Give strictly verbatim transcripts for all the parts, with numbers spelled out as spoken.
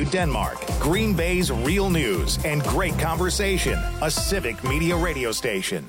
W Denmark, Green Bay's real news and great conversation, a Civic Media radio station.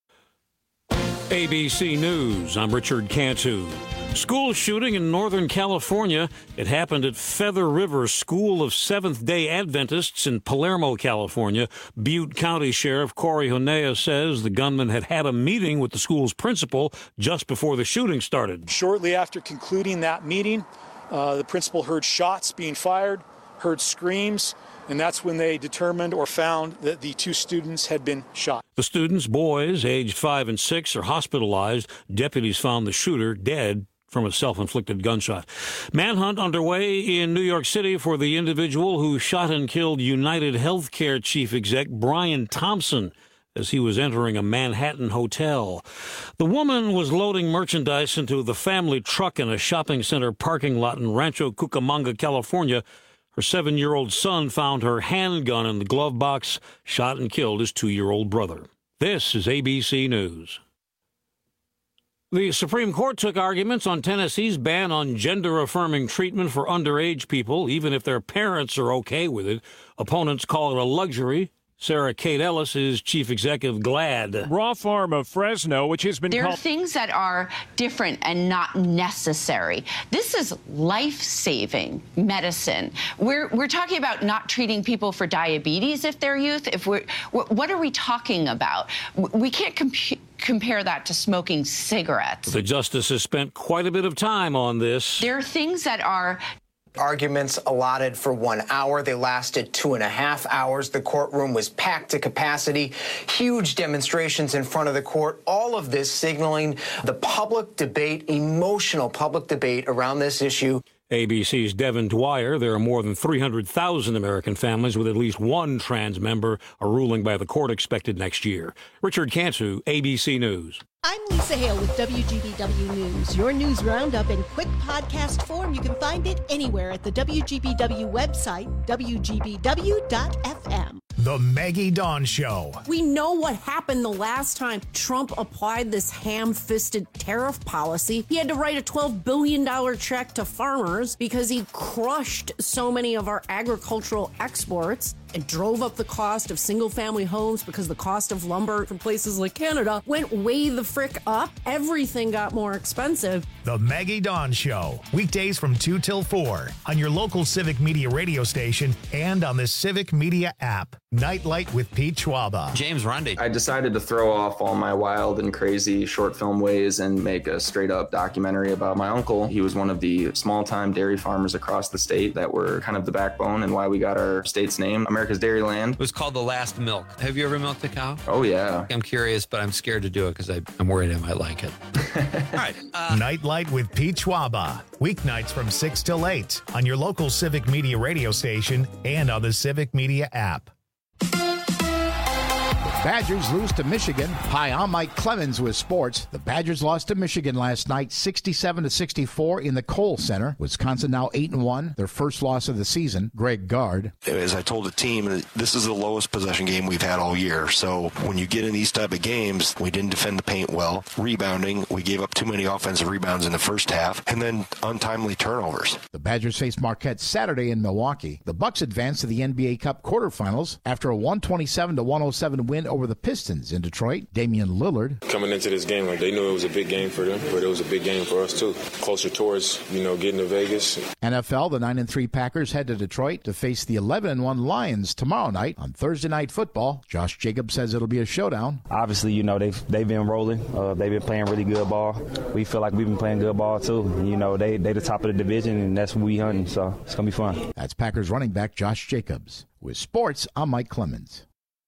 A B C News, I'm Richard Cantu. School shooting in Northern California. It happened at Feather River School of Seventh-day Adventists in Palermo, California. Butte County Sheriff Corey Honea says the gunman had had a meeting with the school's principal just before the shooting started. Shortly after concluding that meeting, uh, the principal heard shots being fired, heard screams, and that's when they determined or found that the two students had been shot. The students, boys aged five and six, are hospitalized. Deputies found the shooter dead from a self-inflicted gunshot. Manhunt underway in New York City for the individual who shot and killed United Healthcare chief exec Brian Thompson as he was entering a Manhattan hotel. The woman was loading merchandise into the family truck in a shopping center parking lot in Rancho Cucamonga, California. Her seven-year-old son found her handgun in the glove box, shot and killed his two-year-old brother. This is A B C News. The Supreme Court took arguments on Tennessee's ban on gender-affirming treatment for underage people, even if their parents are okay with it. Opponents call it a luxury. Sarah Kate Ellis is chief executive GLAAD. Raw Farm of Fresno, which has been There called... are things that are different and not necessary. This is life-saving medicine. We're we're talking about not treating people for diabetes if they're youth. If we're, what are we talking about? We can't comp- compare that to smoking cigarettes. The justices spent quite a bit of time on this. There are things that are... Arguments allotted for one hour. They lasted two and a half hours. The courtroom was packed to capacity. Huge demonstrations in front of the court. All of this signaling the public debate, emotional public debate around this issue. A B C's Devin Dwyer. There are more than three hundred thousand American families with at least one trans member. A ruling by the court expected next year. Richard Cantu, A B C News. I'm Lisa Hale with W G B W News. Your news roundup in quick podcast form. You can find it anywhere at the W G B W website, W G B W dot F M. The Maggie Dawn Show. We know what happened the last time Trump applied this ham-fisted tariff policy. He had to write a twelve billion dollars check to farmers because he crushed so many of our agricultural exports and drove up the cost of single-family homes because the cost of lumber from places like Canada went way the frick up. Everything got more expensive. The Maggie Dawn Show. Weekdays from two till four on your local Civic Media radio station and on the Civic Media app. Nightlight with Pete Schwaba. James Rundy. I decided to throw off all my wild and crazy short film ways and make a straight-up documentary about my uncle. He was one of the small-time dairy farmers across the state that were kind of the backbone and why we got our state's name, America's Dairyland. It was called The Last Milk. Have you ever milked a cow? Oh, yeah. I'm curious, but I'm scared to do it because I'm worried I might like it. All right. Uh, Nightlight with Pete Schwaba. Weeknights from six till eight on your local Civic Media radio station and on the Civic Media app. Badgers lose to Michigan. Hi, I'm Mike Clemens with sports. The Badgers lost to Michigan last night, sixty-seven to sixty-four in the Kohl Center. Wisconsin now eight and one, their first loss of the season. Greg Gard. As I told the team, this is the lowest possession game we've had all year. So when you get in these type of games, we didn't defend the paint well. Rebounding, we gave up too many offensive rebounds in the first half, and then untimely turnovers. The Badgers face Marquette Saturday in Milwaukee. The Bucks advance to the N B A Cup quarterfinals after a one twenty-seven to one oh seven win over the Pistons in Detroit. Damian Lillard. Coming into this game, like they knew it was a big game for them, but it was a big game for us too. Closer towards, you know, getting to Vegas. N F L, the nine and three Packers head to Detroit to face the eleven and one Lions tomorrow night on Thursday Night Football. Josh Jacobs says it'll be a showdown. Obviously, you know, they've they've been rolling. Uh, they've been playing really good ball. We feel like we've been playing good ball too. And, you know, they they the top of the division, and that's what we hunting. So it's gonna be fun. That's Packers running back Josh Jacobs. With sports, I'm Mike Clemens.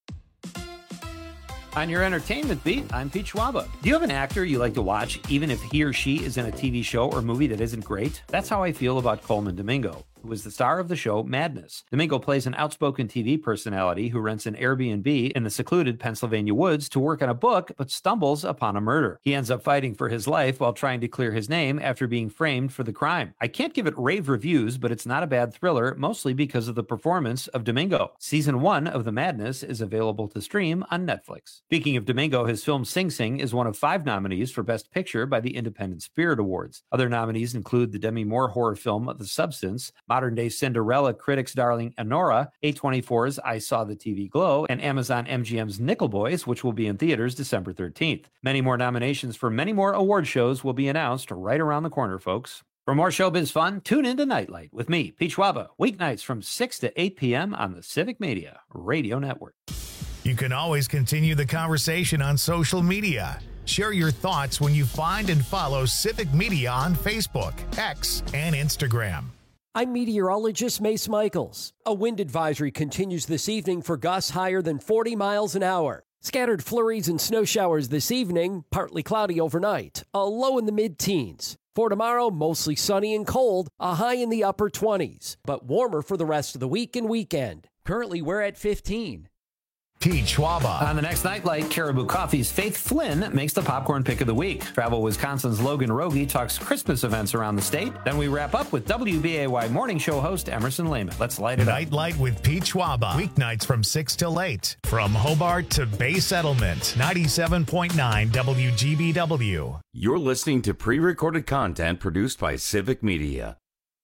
On your entertainment beat, I'm Pete Schwaba. Do you have an actor you like to watch, even if he or she is in a T V show or movie that isn't great? That's how I feel about Coleman Domingo, who is the star of the show Madness. Domingo plays an outspoken T V personality who rents an Airbnb in the secluded Pennsylvania woods to work on a book, but stumbles upon a murder. He ends up fighting for his life while trying to clear his name after being framed for the crime. I can't give it rave reviews, but it's not a bad thriller, mostly because of the performance of Domingo. Season one of The Madness is available to stream on Netflix. Speaking of Domingo, his film Sing Sing is one of five nominees for Best Picture by the Independent Spirit Awards. Other nominees include the Demi Moore horror film The Substance, modern-day Cinderella critics' darling Anora, A twenty-four's I Saw the T V Glow, and Amazon M G M's Nickel Boys, which will be in theaters December thirteenth. Many more nominations for many more award shows will be announced right around the corner, folks. For more showbiz fun, tune into Nightlight with me, Pete Schwaba, weeknights from six to eight p.m. on the Civic Media Radio Network. You can always continue the conversation on social media. Share your thoughts when you find and follow Civic Media on Facebook, X, and Instagram. I'm meteorologist Mace Michaels. A wind advisory continues this evening for gusts higher than forty miles an hour. Scattered flurries and snow showers this evening, partly cloudy overnight, a low in the mid-teens. For tomorrow, mostly sunny and cold, a high in the upper twenties, but warmer for the rest of the week and weekend. Currently, we're at fifteen. Pete Schwaba. On the next Nightlight, Caribou Coffee's Faith Flynn makes the popcorn pick of the week. Travel Wisconsin's Logan Rogie talks Christmas events around the state. Then we wrap up with W B A Y morning show host Emerson Lehman. Let's light it up. Nightlight with Pete Schwaba. Weeknights from six till eight. From Hobart to Bay Settlement. ninety-seven point nine W G B W. You're listening to pre-recorded content produced by Civic Media.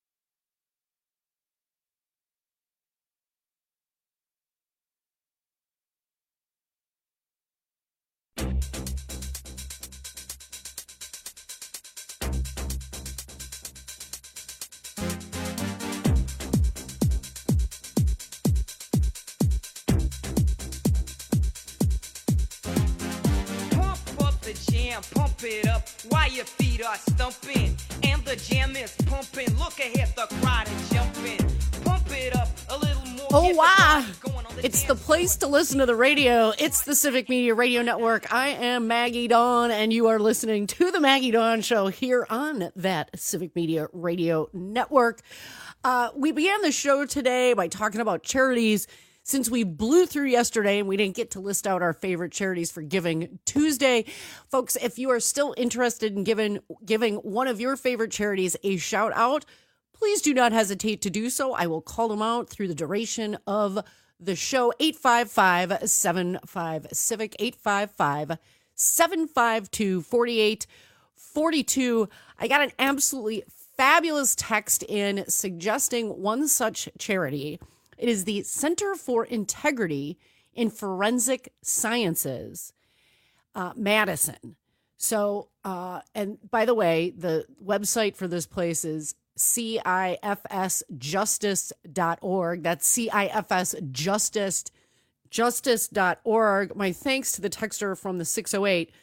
Pump it up while your feet are stumping and the jam is pumping. Look ahead, the crowd is jumping. Pump it up a little more. Oh, wow. It's the place to listen to the radio. It's the Civic Media Radio Network. I am Maggie Dawn, and you are listening to the Maggie Dawn Show here on that Civic Media Radio Network. Uh, we began the show today by talking about charities. Since we blew through yesterday and we didn't get to list out our favorite charities for Giving Tuesday, folks, if you are still interested in giving, giving one of your favorite charities a shout out, please do not hesitate to do so. I will call them out through the duration of the show. eight five five, seven five, CIVIC, eight five five, seven five two, four eight four two. I got an absolutely fabulous text in suggesting one such charity. It is the Center for Integrity in Forensic Sciences, uh, Madison. So, uh, and by the way, the website for this place is C I F S justice dot org. That's C I F S justice, justice dot org. My thanks to the texter from the six oh eight.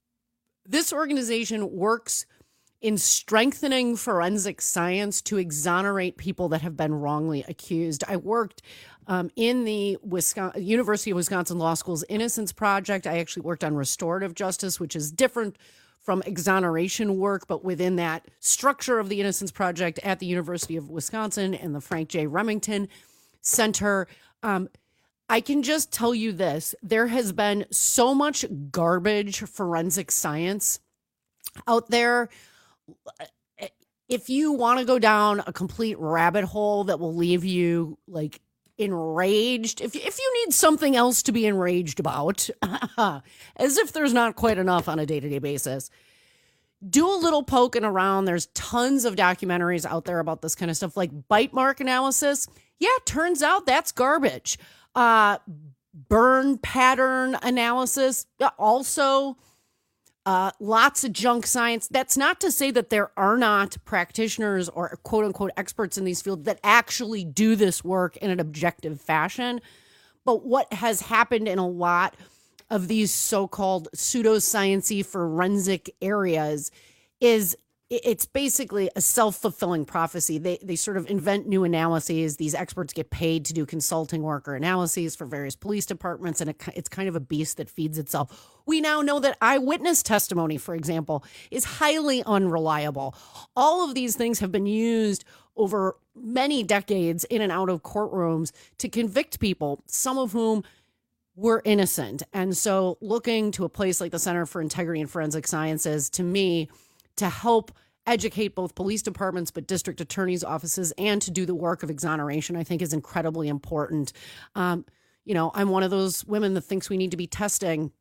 This organization works in strengthening forensic science to exonerate people that have been wrongly accused. I worked um, in the Wisconsin, University of Wisconsin Law School's Innocence Project. I actually worked on restorative justice, which is different from exoneration work, but within that structure of the Innocence Project at the University of Wisconsin and the Frank J. Remington Center. Um, I can just tell you this. There has been so much garbage forensic science out there. If you want to go down a complete rabbit hole that will leave you like enraged, if if you need something else to be enraged about, as if there's not quite enough on a day-to-day basis, do a little poking around. There's tons of documentaries out there about this kind of stuff, like bite mark analysis. Yeah, turns out that's garbage. Uh, burn pattern analysis, also. Uh, lots of junk science. That's not to say that there are not practitioners or quote unquote experts in these fields that actually do this work in an objective fashion. But what has happened in a lot of these so-called pseudoscience-y forensic areas is it's basically a self-fulfilling prophecy. They they sort of invent new analyses. These experts get paid to do consulting work or analyses for various police departments, and it, it's kind of a beast that feeds itself. We now know that eyewitness testimony, for example, is highly unreliable. All of these things have been used over many decades in and out of courtrooms to convict people, some of whom were innocent. And so looking to a place like the Center for Integrity and Forensic Sciences, to me, to help educate both police departments, but district attorneys' offices, and to do the work of exoneration, I think is incredibly important. Um, you know, I'm one of those women that thinks we need to be testing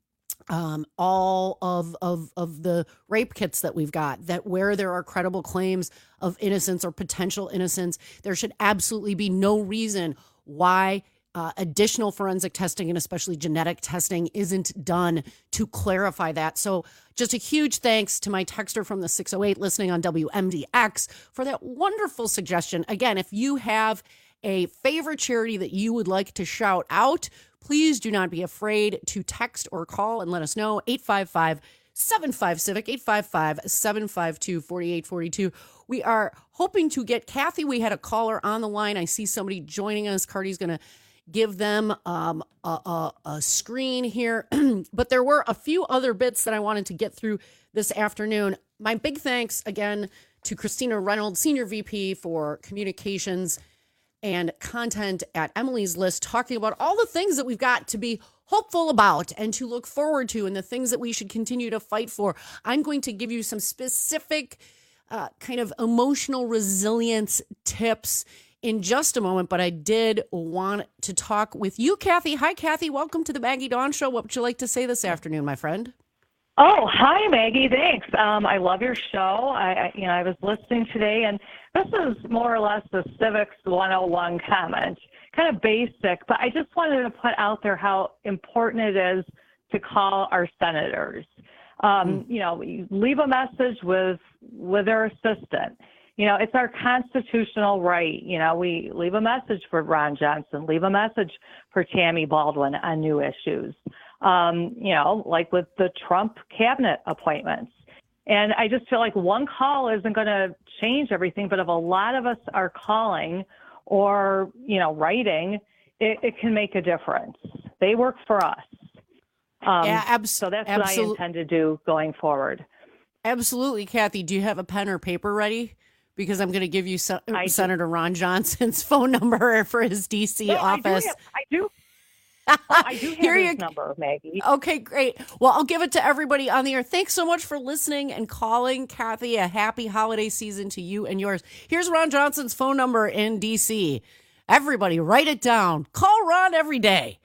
Um, all of, of of the rape kits that we've got, that where there are credible claims of innocence or potential innocence, there should absolutely be no reason why uh, additional forensic testing and especially genetic testing isn't done to clarify that. So just a huge thanks to my texter from the six oh eight listening on W M D X for that wonderful suggestion. Again, if you have a favorite charity that you would like to shout out, please do not be afraid to text or call and let us know. eight five five, seven five, civic, eight five five, seven five two, four eight four two. We are hoping to get Kathy. We had a caller on the line. I see somebody joining us. Cardi's going to give them um, a, a, a screen here. But there were a few other bits that I wanted to get through this afternoon. My big thanks again to Christina Reynolds, Senior V P for Communications and Content at Emily's List, talking about all the things that we've got to be hopeful about and to look forward to and the things that we should continue to fight for. I'm going to give you some specific uh, kind of emotional resilience tips in just a moment, but I did want to talk with you, Kathy. Hi, Kathy. Welcome to the Maggie Dawn Show. What would you like to say this afternoon, my friend? Oh, hi, Maggie. Thanks. Um, I love your show. I, I, you know, I was listening today, and this is more or less the Civics one oh one comment, kind of basic, but I just wanted to put out there how important it is to call our senators. Um, you know, leave a message with with their assistant. You know, it's our constitutional right. You know, we leave a message for Ron Johnson, leave a message for Tammy Baldwin on new issues. Um, you know, like with the Trump cabinet appointments. And I just feel like one call isn't going to change everything, but if a lot of us are calling or, you know, writing, it, it can make a difference. They work for us. Um, yeah, abs- so that's absolutely. what I intend to do going forward. Absolutely. Kathy, do you have a pen or paper ready? Because I'm going to give you Se- Senator Ron Johnson's phone number for his D C no, office. I do. Have, I do. I do have Here his you, number, Maggie. Okay, great. Well, I'll give it to everybody on the air. Thanks so much for listening and calling. Kathy, a happy holiday season to you and yours. Here's Ron Johnson's phone number in D C. Everybody, write it down. Call Ron every day.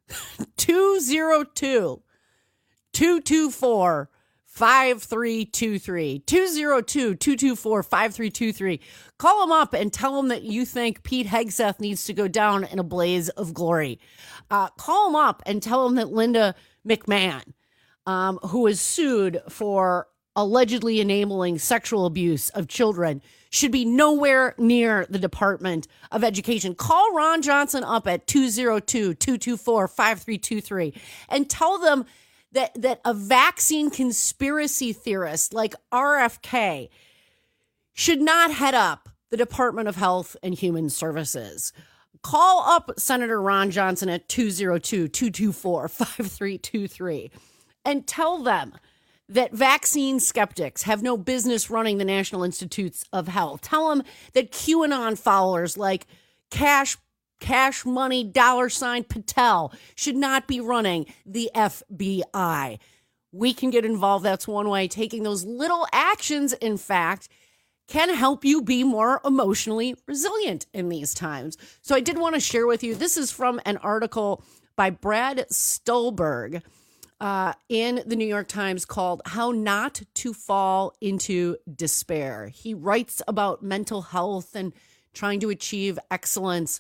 two oh two, two two four, five three two three. two oh two, two two four, five three two three. Call him up and tell him that you think Pete Hegseth needs to go down in a blaze of glory. Uh, call him up and tell him that Linda McMahon, um, who is sued for allegedly enabling sexual abuse of children, should be nowhere near the Department of Education. Call Ron Johnson up at two oh two, two two four, five three two three and tell them that, that a vaccine conspiracy theorist like R F K should not head up the Department of Health and Human Services. Call up Senator Ron Johnson at two oh two, two two four, five three two three and tell them that vaccine skeptics have no business running the National Institutes of Health. Tell them that QAnon followers like Cash Cash Money Dollar Sign Patel should not be running the F B I. We can get involved. That's one way. Taking those little actions, in fact, can help you be more emotionally resilient in these times. So I did want to share with you, this is from an article by Brad Stulberg uh, in the New York Times called How Not to Fall into Despair. He writes about mental health and trying to achieve excellence.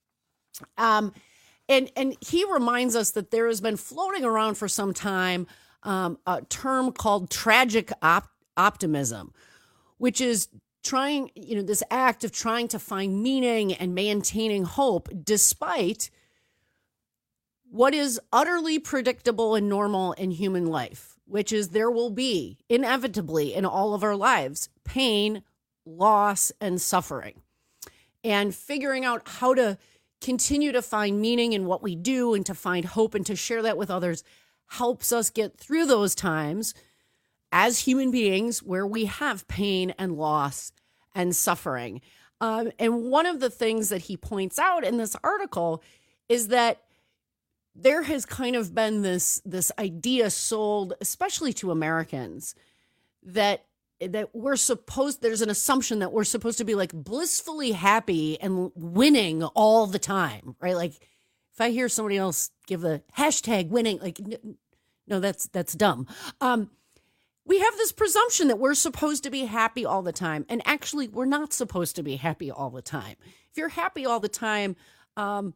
Um, and, and he reminds us that there has been floating around for some time um, a term called tragic op- optimism, which is trying, you know, this act of trying to find meaning and maintaining hope despite what is utterly predictable and normal in human life, which is there will be inevitably in all of our lives pain, loss, and suffering. And figuring out how to continue to find meaning in what we do and to find hope and to share that with others helps us get through those times as human beings where we have pain and loss and suffering. Um, and one of the things that he points out in this article is that there has kind of been this, this idea sold, especially to Americans, that that we're supposed, there's an assumption that we're supposed to be like blissfully happy and winning all the time, right? Like if I hear somebody else give the hashtag winning, like, no, that's that's dumb. Um, we have this presumption that we're supposed to be happy all the time. And actually, we're not supposed to be happy all the time. If you're happy all the time, um,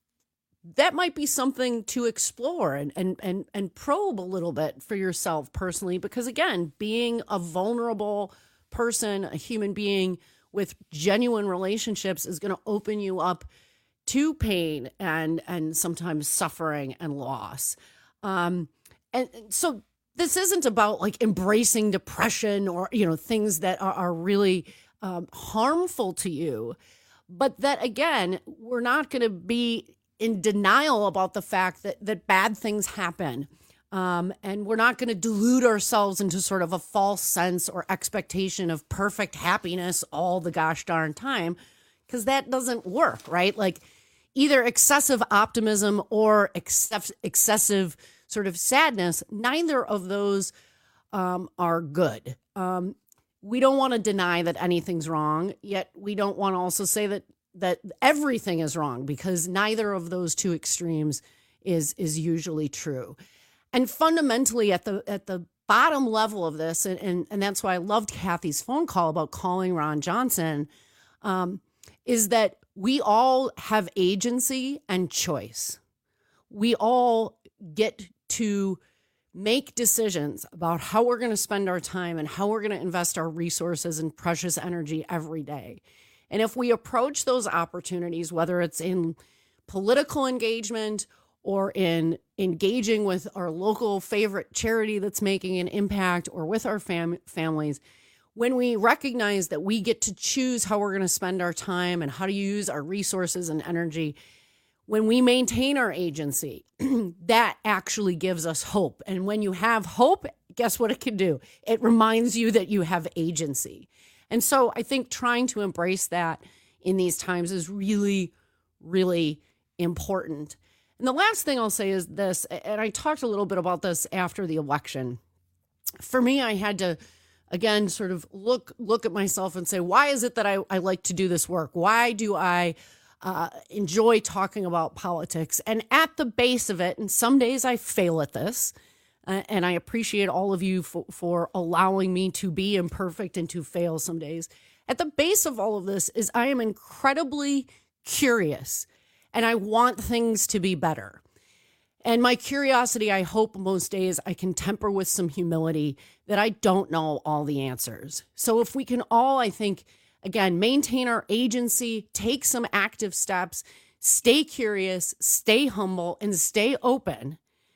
that might be something to explore and, and, and, and probe a little bit for yourself personally. Because again, being a vulnerable person, a human being with genuine relationships is going to open you up to pain and, and sometimes suffering and loss. Um, and so this isn't about like embracing depression or, you know, things that are, are really um, harmful to you. But that, again, we're not going to be in denial about the fact that, that bad things happen. Um, and we're not going to delude ourselves into sort of a false sense or expectation of perfect happiness all the gosh darn time, because that doesn't work, right? Like either excessive optimism or excess, excessive sort of sadness, neither of those um, are good. Um, we don't want to deny that anything's wrong, yet we don't want to also say that that everything is wrong, because neither of those two extremes is is usually true. And fundamentally at the at the bottom level of this, and, and, and that's why I loved Kathy's phone call about calling Ron Johnson, um, is that we all have agency and choice. We all get to make decisions about how we're going to spend our time and how we're going to invest our resources and precious energy every day. And if we approach those opportunities, whether it's in political engagement or in engaging with our local favorite charity that's making an impact, or with our fam- families, when we recognize that we get to choose how we're going to spend our time and how to use our resources and energy, when we maintain our agency, that actually gives us hope. And when you have hope, guess what it can do? It reminds you that you have agency. And so I think trying to embrace that in these times is really, really important. And the last thing I'll say is this, and I talked a little bit about this after the election. For me, I had to, again, sort of look look at myself and say, why is it that I, I like to do this work? Why do I uh, enjoy talking about politics? And at the base of it, and some days I fail at this, uh, and I appreciate all of you for, for allowing me to be imperfect and to fail some days. At the base of all of this is I am incredibly curious, and I want things to be better. And my curiosity, I hope most days I can temper with some humility that I don't know all the answers. So if we can all, I think, again, maintain our agency, take some active steps, stay curious, stay humble, and stay open,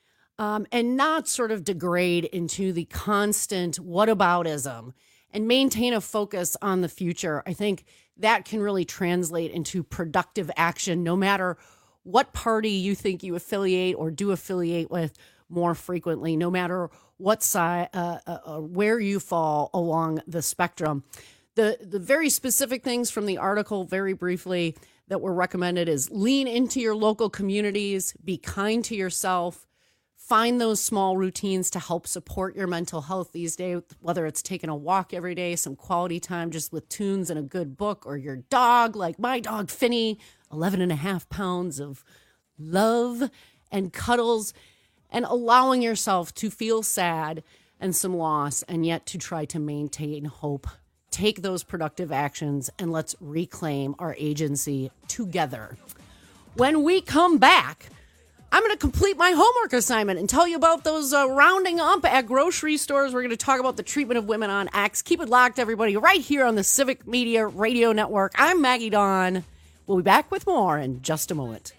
um, and not sort of degrade into the constant whataboutism, and maintain a focus on the future, I think that can really translate into productive action, no matter what party you think you affiliate or do affiliate with more frequently, no matter what side, uh, uh, where you fall along the spectrum. The, the very specific things from the article, very briefly, that were recommended is lean into your local communities, be kind to yourself, find those small routines to help support your mental health these days, whether it's taking a walk every day, some quality time just with tunes and a good book, or your dog, like my dog, Finny, eleven and a half pounds of love and cuddles, and allowing yourself to feel sad and some loss, and yet to try to maintain hope. Take those productive actions, and let's reclaim our agency together. When we come back, I'm going to complete my homework assignment and tell you about those uh, rounding up at grocery stores. We're going to talk about the treatment of women on X. Keep it locked, everybody, right here on the Civic Media Radio Network. I'm Maggie Dawn. We'll be back with more in just a moment.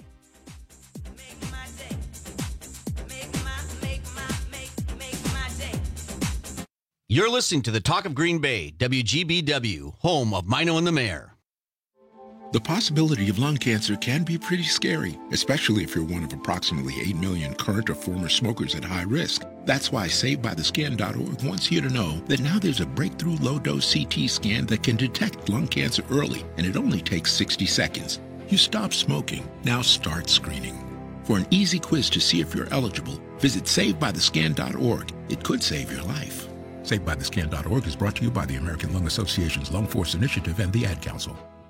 You're listening to the Talk of Green Bay, W G B W, home of Mino and the Mayor. The possibility of lung cancer can be pretty scary, especially if you're one of approximately eight million current or former smokers at high risk. That's why Saved By The Scan dot org wants you to know that now there's a breakthrough low-dose C T scan that can detect lung cancer early, and it only takes sixty seconds. You stop smoking, now start screening. For an easy quiz to see if you're eligible, visit Saved By The Scan dot org. It could save your life. Saved By The Scan dot org is brought to you by the American Lung Association's Lung Force Initiative and the Ad Council.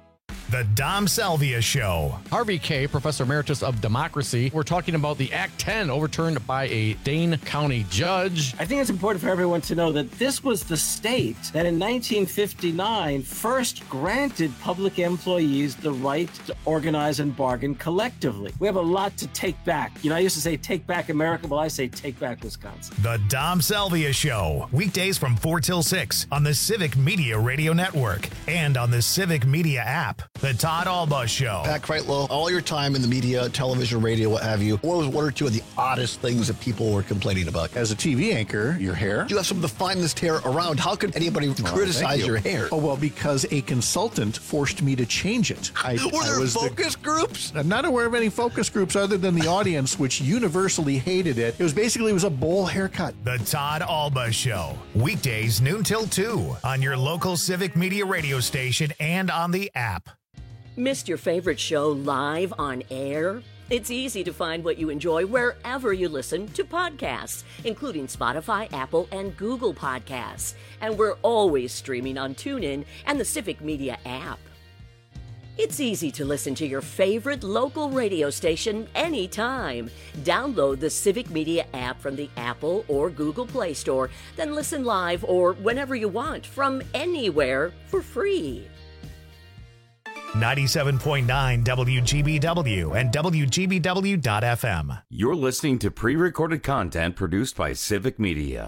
The Dom Salvia Show. Harvey Kaye, Professor Emeritus of Democracy. We're talking about the Act ten overturned by a Dane County judge. I think it's important for everyone to know that this was the state that in nineteen fifty-nine first granted public employees the right to organize and bargain collectively. We have a lot to take back. You know, I used to say take back America. Well, I say take back Wisconsin. The Dom Salvia Show. Weekdays from four till six on the Civic Media Radio Network and on the Civic Media app. The Todd Alba Show. Pat Kreitlow, all your time in the media, television, radio, what have you, what was one or two of the oddest things that people were complaining about? As a T V anchor, your hair. You have some of the finest hair around. How could anybody well, criticize you. your hair? Oh, well, because a consultant forced me to change it. I, were I there was focus the, groups? I'm not aware of any focus groups other than the audience, which universally hated it. It was basically it was a bowl haircut. The Todd Alba Show. Weekdays noon till two on your local Civic Media radio station and on the app. Missed your favorite show live on air? It's easy to find what you enjoy wherever you listen to podcasts, including Spotify, Apple, and Google Podcasts. And we're always streaming on TuneIn and the Civic Media app. It's easy to listen to your favorite local radio station anytime. Download the Civic Media app from the Apple or Google Play Store, then listen live or whenever you want from anywhere for free. ninety-seven point nine W G B W and W G B W dot F M. You're listening to pre-recorded content produced by Civic Media.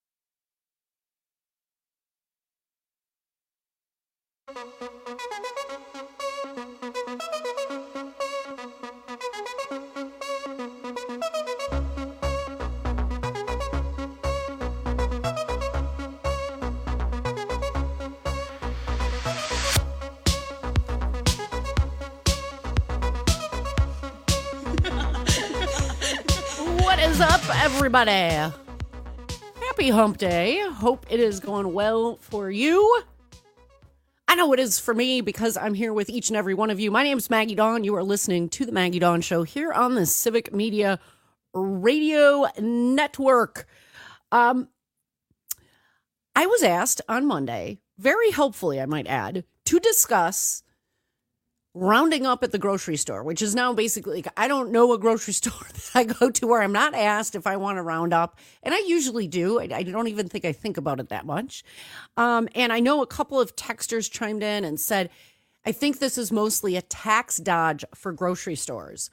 What is up, everybody? Happy Hump Day. Hope it is going well for you. I know it is for me because I'm here with each and every one of you. My name is Maggie Dawn. You are listening to the Maggie Dawn Show here on the Civic Media Radio Network. Um, I was asked on Monday, very helpfully, I might add, to discuss rounding up at the grocery store, which is now basically, like, I don't know a grocery store that I go to where I'm not asked if I want to round up. And I usually do. I, I don't even think I think about it that much. Um, and I know a couple of texters chimed in and said, I think this is mostly a tax dodge for grocery stores.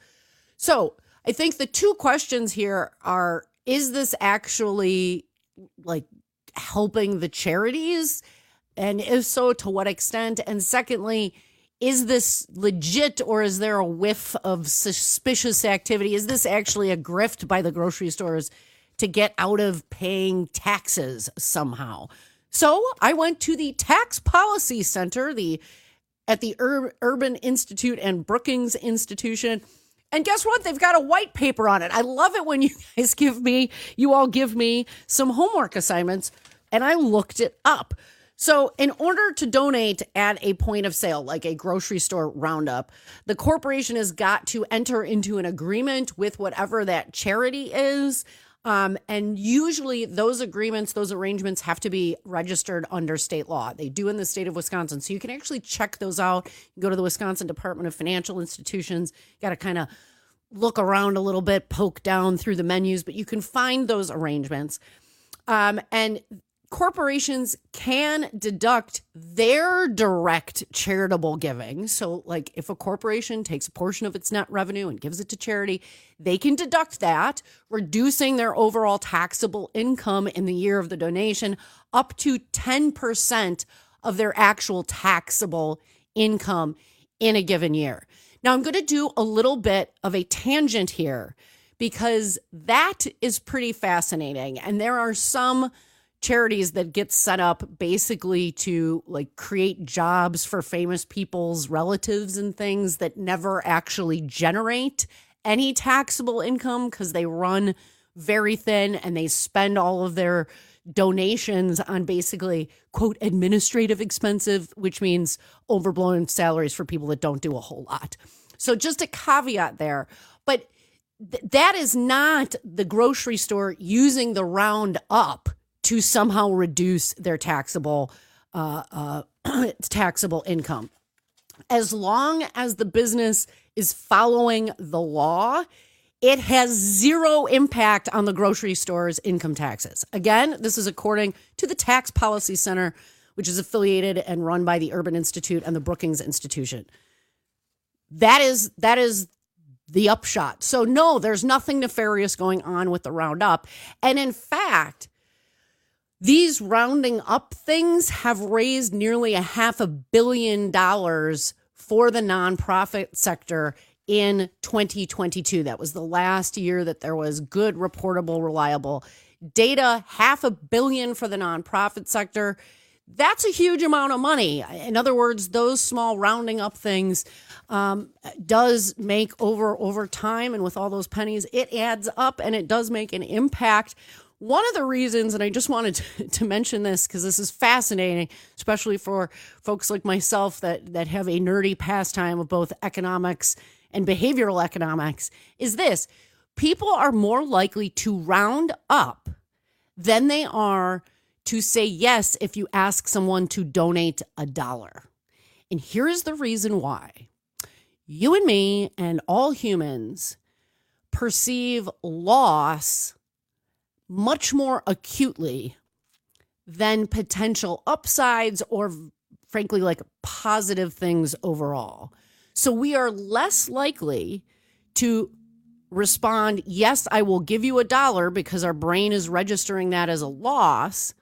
So I think the two questions here are, is this actually like helping the charities? And if so, to what extent? And secondly, is this legit or is there a whiff of suspicious activity? Is this actually a grift by the grocery stores to get out of paying taxes somehow? So I went to the Tax Policy Center, the at the Ur- Urban Institute and Brookings Institution. And guess what? They've got a white paper on it. I love it when you guys give me, you all give me some homework assignments, and I looked it up. So in order to donate at a point of sale, like a grocery store roundup, the corporation has got to enter into an agreement with whatever that charity is. Um, and usually those agreements, those arrangements have to be registered under state law. They do in the state of Wisconsin. So you can actually check those out. You go to the Wisconsin Department of Financial Institutions, got to kind of look around a little bit, poke down through the menus, but you can find those arrangements. Um, and corporations can deduct their direct charitable giving. So like if a corporation takes a portion of its net revenue and gives it to charity, they can deduct that, reducing their overall taxable income in the year of the donation up to ten percent of their actual taxable income in a given year. Now I'm going to do a little bit of a tangent here because that is pretty fascinating. And there are some charities that get set up basically to like create jobs for famous people's relatives and things that never actually generate any taxable income because they run very thin and they spend all of their donations on basically, quote, administrative expensive, which means overblown salaries for people that don't do a whole lot. So just a caveat there. But th- that is not the grocery store using the roundup to somehow reduce their taxable uh, uh, taxable income. as long as the business is following the law, it has zero impact on the grocery store's income taxes. Again, this is according to the Tax Policy Center, which is affiliated and run by the Urban Institute and the Brookings Institution. That is that is the upshot. So no, there's nothing nefarious going on with the Roundup. And in fact, these rounding up things have raised nearly a half a billion dollars for the nonprofit sector in twenty twenty-two. That was the last year that there was good, reportable, reliable data. Half a billion for the nonprofit sector. That's a huge amount of money. In other words, those small rounding up things um, does make over over time, and with all those pennies, it adds up and it does make an impact. One of the reasons, and I just wanted to, to mention this because this is fascinating, especially for folks like myself that, that have a nerdy pastime of both economics and behavioral economics, is this. People are more likely to round up than they are to say yes if you ask someone to donate a dollar. And here is the reason why. You and me and all humans perceive loss much more acutely than potential upsides or, frankly, like positive things overall. So we are less likely to respond, yes, I will give you a dollar, because our brain is registering that as a loss,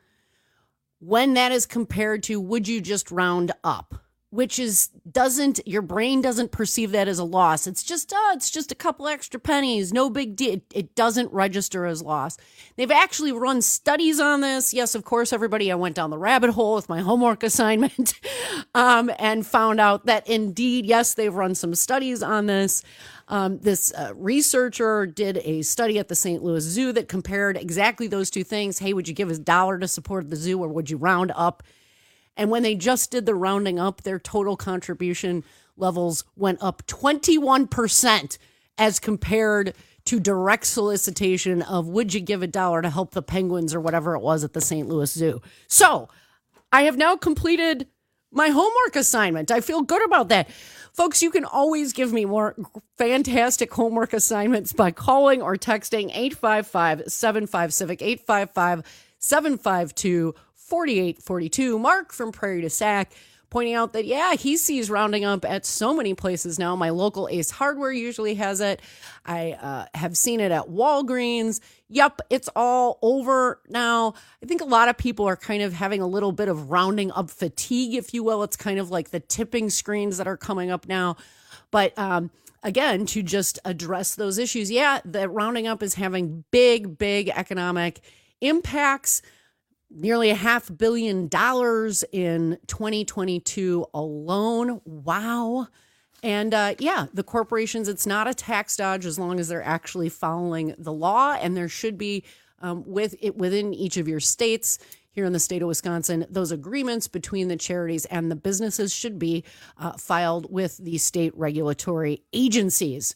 when that is compared to, would you just round up? Which is, doesn't, your brain doesn't perceive that as a loss. It's just, oh, it's just a couple extra pennies, no big deal. It, it doesn't register as loss. They've actually run studies on this. Yes, of course, everybody, I went down the rabbit hole with my homework assignment um, and found out that indeed, yes, they've run some studies on this. Um, this uh, researcher did a study at the Saint Louis Zoo that compared exactly those two things. Hey, would you give a dollar to support the zoo, or would you round up? And when they just did the rounding up, their total contribution levels went up twenty-one percent as compared to direct solicitation of, would you give a dollar to help the penguins or whatever it was at the Saint Louis Zoo. So I have now completed my homework assignment. I feel good about that. Folks, you can always give me more fantastic homework assignments by calling or texting eight five five, seven five, CIVIC, eight five five, seven five two, four eight four two. Mark from Prairie du Sac pointing out that, yeah, he sees rounding up at so many places now. My local Ace Hardware usually has it. I uh, have seen it at Walgreens. Yep, it's all over now. I think a lot of people are kind of having a little bit of rounding up fatigue, if you will. It's kind of like the tipping screens that are coming up now. But um, again, to just address those issues, yeah, the rounding up is having big, big economic impacts. Nearly a half billion dollars in twenty twenty-two alone. Wow. And uh, yeah, the corporations, it's not a tax dodge as long as they're actually following the law. And there should be um, with it within each of your states here in the state of Wisconsin, those agreements between the charities and the businesses should be uh, filed with the state regulatory agencies.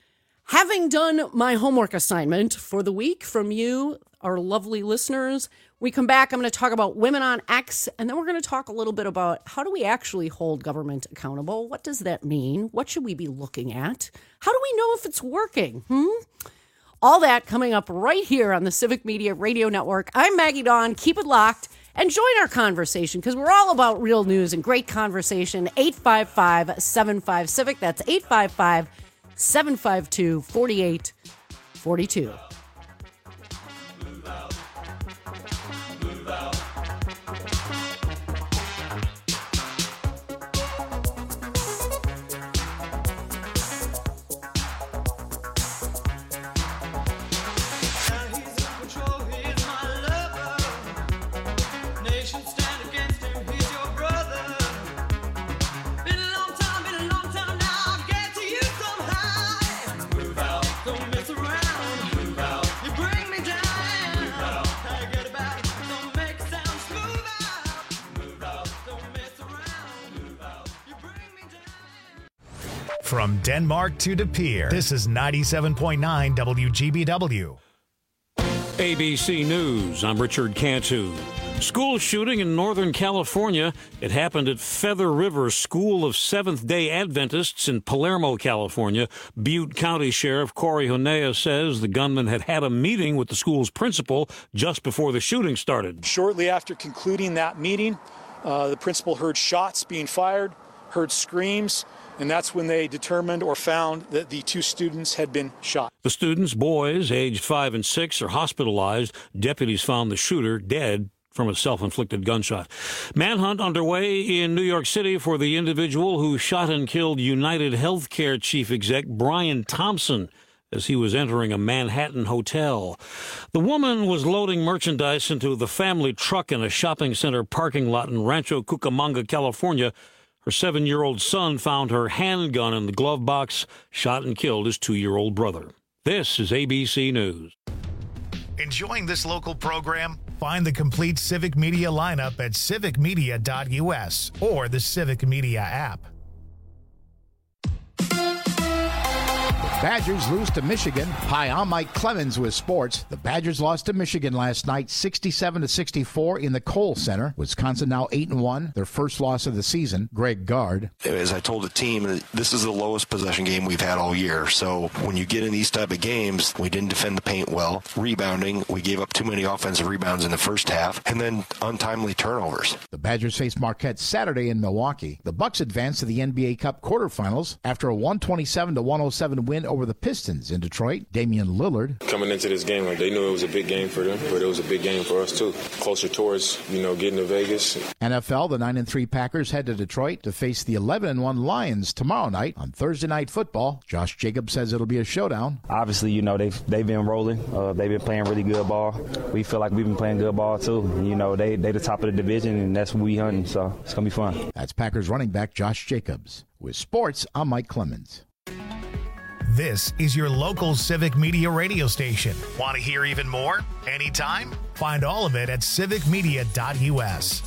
Having done my homework assignment for the week from you, our lovely listeners, we come back, I'm going to talk about Women on X, and then we're going to talk a little bit about how do we actually hold government accountable? What does that mean? What should we be looking at? How do we know if it's working? Hmm? All that coming up right here on the Civic Media Radio Network. I'm Maggie Dawn. Keep it locked and join our conversation, because we're all about real news and great conversation. eight five five, seven five, CIVIC. That's eight five five, seven five two, four eight four two. From Denmark to De Pere, this is ninety-seven point nine W G B W. A B C News, I'm Richard Cantu. School shooting in Northern California. It happened at Feather River School of Seventh-day Adventists in Palermo, California. Butte County Sheriff Corey Honea says the gunman had had a meeting with the school's principal just before the shooting started. Shortly after concluding that meeting, uh, the principal heard shots being fired, heard screams, and that's when they determined or found that the two students had been shot. The students, boys aged five and six, are hospitalized. Deputies found the shooter dead from a self-inflicted gunshot. Manhunt underway in New York City for the individual who shot and killed United Healthcare chief exec Brian Thompson as he was entering a Manhattan hotel. The woman was loading merchandise into the family truck in a shopping center parking lot in Rancho Cucamonga, California. Her seven-year-old son found her handgun in the glove box, shot and killed his two-year-old brother. This is A B C News. Enjoying this local program? Find the complete Civic Media lineup at civic media dot U S or the Civic Media app. Badgers lose to Michigan. Hi, I'm Mike Clemens with sports. The Badgers lost to Michigan last night, sixty-seven to sixty-four in the Kohl Center. Wisconsin now eight and one, their first loss of the season. Greg Gard. As I told the team, this is the lowest possession game we've had all year. So when you get in these type of games, we didn't defend the paint well. Rebounding, we gave up too many offensive rebounds in the first half, and then untimely turnovers. The Badgers face Marquette Saturday in Milwaukee. The Bucks advance to the N B A Cup quarterfinals after a one twenty-seven to one oh seven win over the Pistons in Detroit. Damian Lillard. Coming into this game, like they knew it was a big game for them, but it was a big game for us too. Closer towards, you know, getting to Vegas. N F L, the nine and three Packers head to Detroit to face the eleven and one Lions tomorrow night on Thursday Night Football. Josh Jacobs says it'll be a showdown. Obviously, you know, they've, they've been rolling. Uh, they've been playing really good ball. We feel like we've been playing good ball too. You know, they, they the top of the division, and that's what we hunting, so it's going to be fun. That's Packers running back Josh Jacobs. With sports, I'm Mike Clemens. This is your local Civic Media radio station. Want to hear even more? Anytime? Find all of it at civic media dot U S.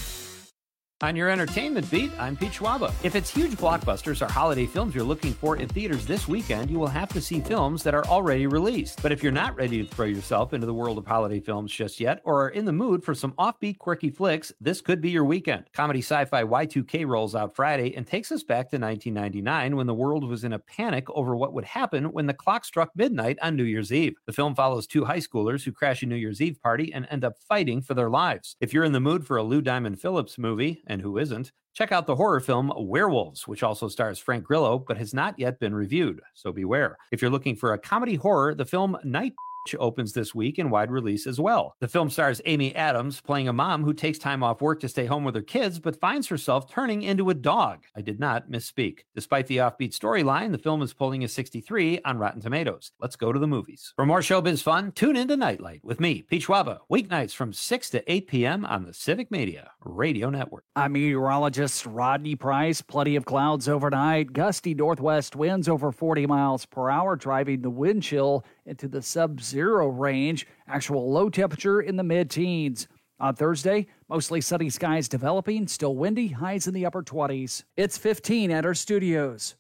On your entertainment beat, I'm Pete Schwaba. If it's huge blockbusters or holiday films you're looking for in theaters this weekend, you will have to see films that are already released. But if you're not ready to throw yourself into the world of holiday films just yet, or are in the mood for some offbeat, quirky flicks, this could be your weekend. Comedy sci-fi Y two K rolls out Friday and takes us back to nineteen ninety-nine when the world was in a panic over what would happen when the clock struck midnight on New Year's Eve. The film follows two high schoolers who crash a New Year's Eve party and end up fighting for their lives. If you're in the mood for a Lou Diamond Phillips movie, and who isn't, check out the horror film Werewolves, which also stars Frank Grillo, but has not yet been reviewed, so beware. If you're looking for a comedy horror, the film Night opens this week in wide release as well. The film stars Amy Adams playing a mom who takes time off work to stay home with her kids, but finds herself turning into a dog. I did not misspeak. Despite the offbeat storyline, the film is pulling a sixty-three on Rotten Tomatoes. Let's go to the movies. For more showbiz fun, tune into Nightlight with me, Pete Schwaba, weeknights from six to eight p.m. on the Civic Media Radio Network. I'm meteorologist Rodney Price. Plenty of clouds overnight. Gusty northwest winds over forty miles per hour, driving the wind chill into the sub-zero range. Actual low temperature in the mid-teens. On Thursday, mostly sunny skies developing, still windy, highs in the upper twenties. It's fifteen at our studios.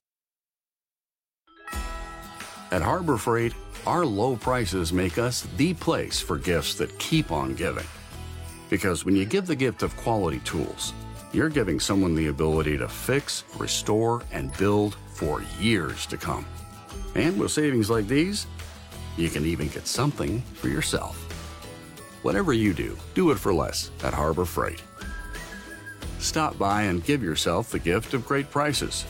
At Harbor Freight, our low prices make us the place for gifts that keep on giving. Because when you give the gift of quality tools, you're giving someone the ability to fix, restore, and build for years to come. And with savings like these, you can even get something for yourself. Whatever you do, do it for less at Harbor Freight. Stop by and give yourself the gift of great prices.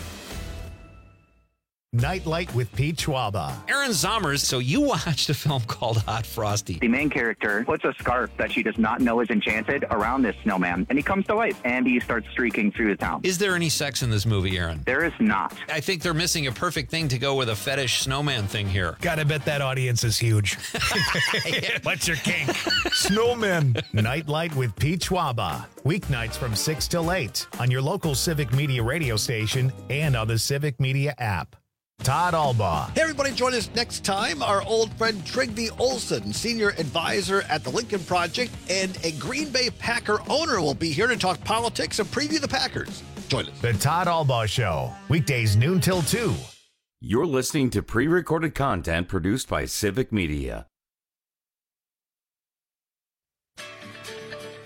Nightlight with Pete Schwaba. Aaron Zommers, so you watched a film called Hot Frosty. The main character puts a scarf that she does not know is enchanted around this snowman, and he comes to life, and he starts streaking through the town. Is there any sex in this movie, Aaron? There is not. I think they're missing a perfect thing to go with a fetish snowman thing here. Gotta bet that audience is huge. What's your kink? Snowmen. Nightlight with Pete Schwaba. Weeknights from six till eight on your local Civic Media radio station and on the Civic Media app. Todd Albaugh. Hey, everybody, join us next time. Our old friend Trygve Olsen, senior advisor at the Lincoln Project, and a Green Bay Packer owner will be here to talk politics and preview the Packers. Join us. The Todd Albaugh Show, weekdays noon till two. You're listening to pre-recorded content produced by Civic Media.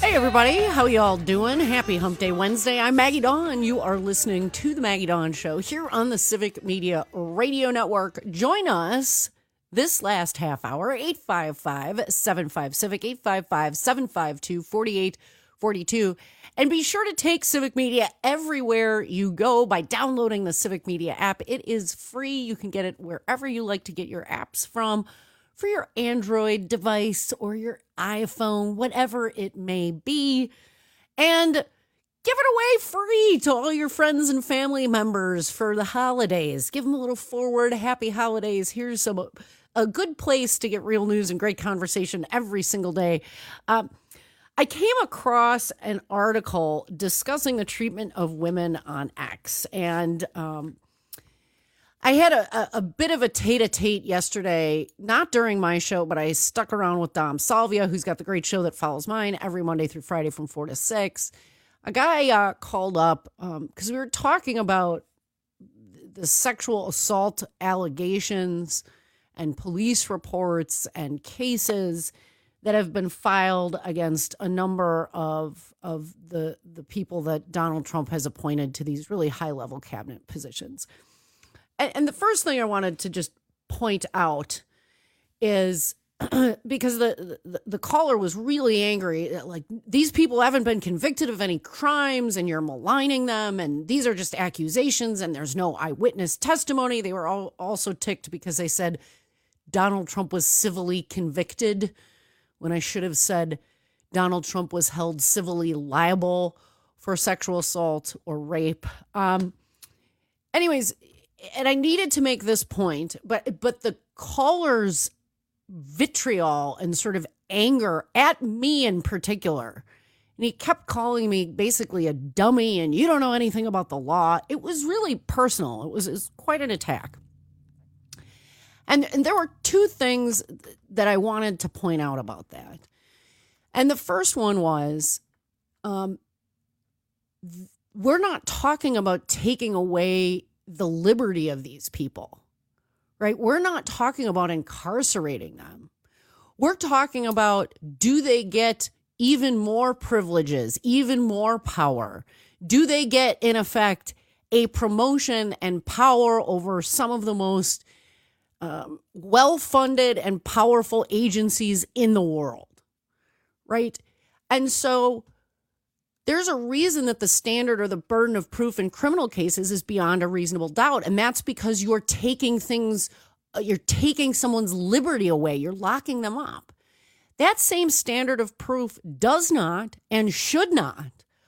Hey everybody, how y'all doing? Happy Hump Day Wednesday. I'm Maggie Dawn. You are listening to the Maggie Dawn Show here on the Civic Media Radio Network. Join us this last half hour, eight five five, seven five, Civic, eight five five, seven five two, four eight four two. And be sure to take Civic Media everywhere you go by downloading the Civic Media app. It is free. You can get it wherever you like to get your apps from, for your Android device or your iPhone, whatever it may be. And give it away free to all your friends and family members for the holidays. Give them a little forward, happy holidays. Here's some a good place to get real news and great conversation every single day. Um, I came across an article discussing the treatment of women on X, and um, I had a, a, a bit of a tete-a-tete yesterday, not during my show, but I stuck around with Dom Salvia, who's got the great show that follows mine every Monday through Friday from four to six. A guy uh, called up because um, we were talking about the sexual assault allegations and police reports and cases that have been filed against a number of of the the people that Donald Trump has appointed to these really high-level cabinet positions. And, and the first thing I wanted to just point out is because the, the the caller was really angry, like, these people haven't been convicted of any crimes and you're maligning them, and these are just accusations and there's no eyewitness testimony. They were all also ticked because they said Donald Trump was civilly convicted, when I should have said Donald Trump was held civilly liable for sexual assault or rape. Um, anyways, and I needed to make this point, but but the caller's vitriol and sort of anger at me in particular, and he kept calling me basically a dummy and you don't know anything about the law. It was really personal. It was, it was quite an attack. And, and there were two things that I wanted to point out about that. And the first one was, um, th- we're not talking about taking away the liberty of these people, right? We're not talking about incarcerating them. We're talking about, do they get even more privileges, even more power? Do they get, in effect, a promotion and power over some of the most Um, well-funded and powerful agencies in the world, right? And so there's a reason that the standard or the burden of proof in criminal cases is beyond a reasonable doubt, and that's because you're taking things, you're taking someone's liberty away, you're locking them up. That same standard of proof does not and should not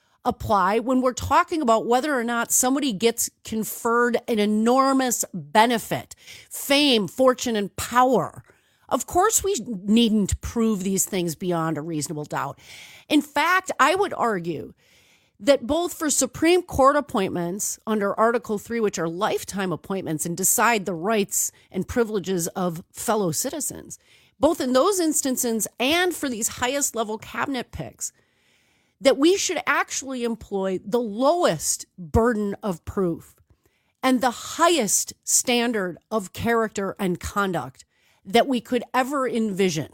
apply when we're talking about whether or not somebody gets conferred an enormous benefit, fame, fortune, and power. Of course, we needn't prove these things beyond a reasonable doubt. In fact, I would argue that both for Supreme Court appointments under Article three, which are lifetime appointments and decide the rights and privileges of fellow citizens, both in those instances and for these highest level cabinet picks, that we should actually employ the lowest burden of proof and the highest standard of character and conduct that we could ever envision.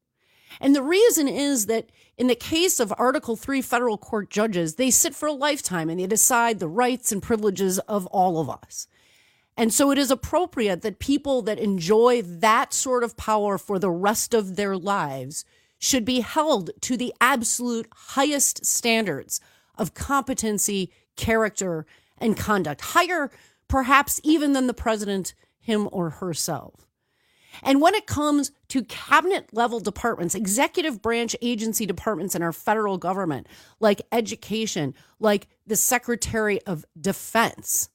And the reason is that in the case of Article three federal court judges, they sit for a lifetime and they decide the rights and privileges of all of us. And so it is appropriate that people that enjoy that sort of power for the rest of their lives should be held to the absolute highest standards of competency, character, and conduct, higher perhaps even than the president, him or herself. And when it comes to cabinet level departments, executive branch agency departments in our federal government, like education, like the Secretary of Defense,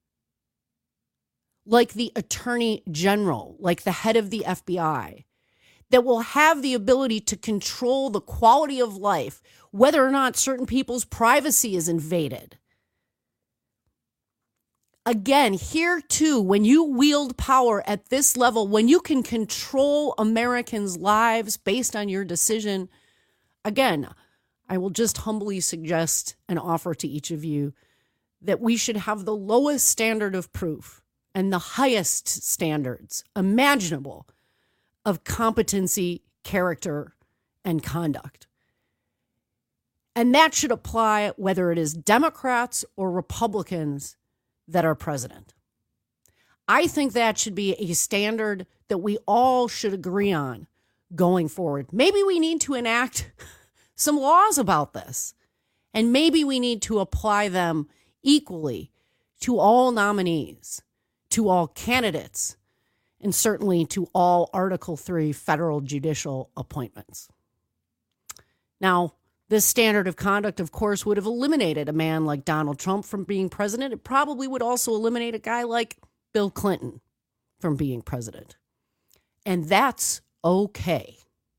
like the Attorney General, like the head of the F B I, that will have the ability to control the quality of life, whether or not certain people's privacy is invaded. Again, here too, when you wield power at this level, when you can control Americans' lives based on your decision, again, I will just humbly suggest and offer to each of you that we should have the lowest standard of proof and the highest standards imaginable of competency, character, and conduct. And that should apply whether it is Democrats or Republicans that are president. I think that should be a standard that we all should agree on going forward. Maybe we need to enact some laws about this, and maybe we need to apply them equally to all nominees, to all candidates, and certainly to all Article three federal judicial appointments. Now, this standard of conduct, of course, would have eliminated a man like Donald Trump from being president. It probably would also eliminate a guy like Bill Clinton from being president. And that's okay.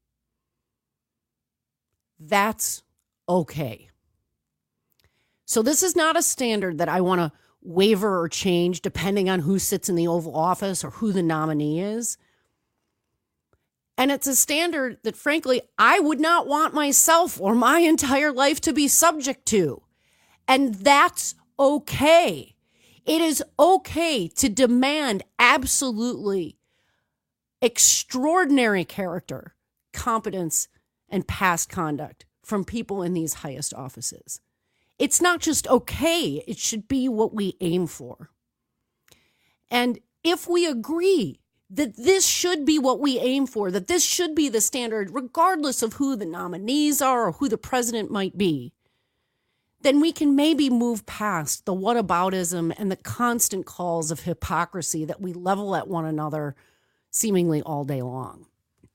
That's okay. So this is not a standard that I want to waver or change depending on who sits in the Oval Office or who the nominee is. And it's a standard that, frankly, I would not want myself or my entire life to be subject to. And that's okay. It is okay to demand absolutely extraordinary character, competence, and past conduct from people in these highest offices. It's not just okay, it should be what we aim for. And if we agree that this should be what we aim for, that this should be the standard, regardless of who the nominees are or who the president might be, then we can maybe move past the whataboutism and the constant calls of hypocrisy that we level at one another seemingly all day long.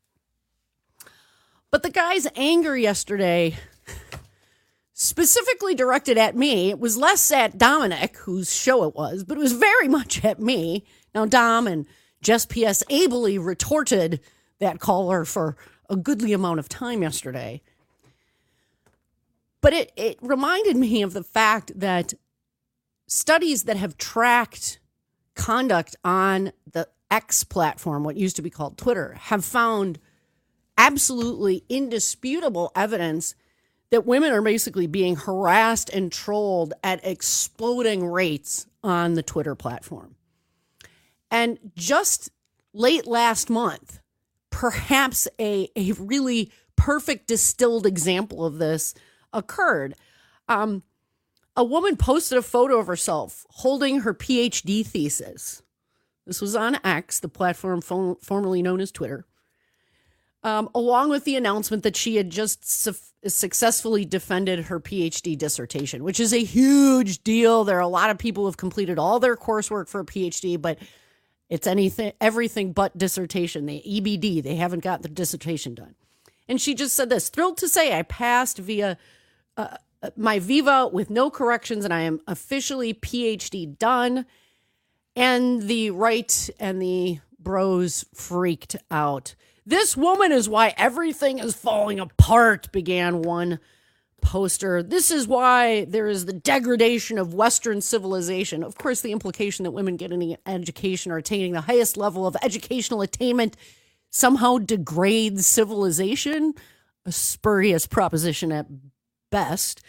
But the guy's anger yesterday, specifically directed at me, it was less at Dominic, whose show it was, but it was very much at me. Now, Dom and Jess P S ably retorted that caller for a goodly amount of time yesterday. But it, it reminded me of the fact that studies that have tracked conduct on the X platform, what used to be called Twitter, have found absolutely indisputable evidence that women are basically being harassed and trolled at exploding rates on the Twitter platform. And just late last month, perhaps a, a really perfect distilled example of this occurred. Um, a woman posted a photo of herself holding her P H D thesis. This was on X, the platform fo- formerly known as Twitter, um, along with the announcement that she had just su- successfully defended her P H D dissertation, which is a huge deal. There are a lot of people who have completed all their coursework for a P H D, but it's anything, everything but dissertation. The E B D, they haven't got the dissertation done. And she just said this: thrilled to say I passed via uh, my Viva with no corrections, and I am officially P H D done. And the right and the bros freaked out. This woman is why everything is falling apart, began one poster. This is why there is the degradation of Western civilization. Of course, the implication that women getting an education or attaining the highest level of educational attainment somehow degrades civilization, a spurious proposition at best.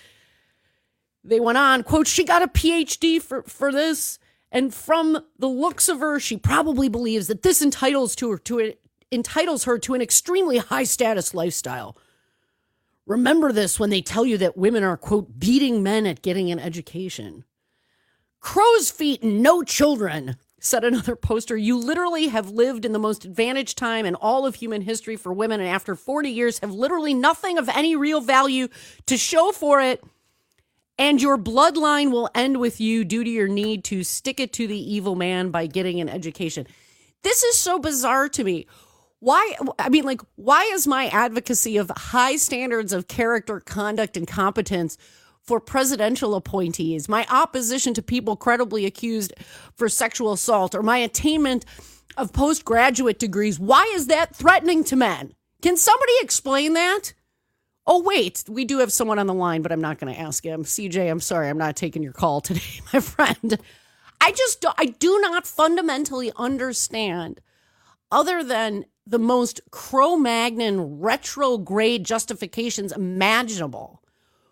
They went on, quote, she got a P H D for, for this, and from the looks of her, she probably believes that this entitles to her to it entitles her to an extremely high status lifestyle. Remember this when they tell you that women are, quote, beating men at getting an education. Crow's feet and no children, said another poster. You literally have lived in the most advantaged time in all of human history for women, and after forty years have literally nothing of any real value to show for it, and your bloodline will end with you due to your need to stick it to the evil man by getting an education. This is so bizarre to me. Why, I mean, like, why is my advocacy of high standards of character, conduct, and competence for presidential appointees, my opposition to people credibly accused for sexual assault, or my attainment of postgraduate degrees, why is that threatening to men? Can somebody explain that? Oh, wait, we do have someone on the line, but I'm not going to ask him. C J, I'm sorry, I'm not taking your call today, my friend. I just, do, I do not fundamentally understand, other than the most Cro-Magnon retrograde justifications imaginable,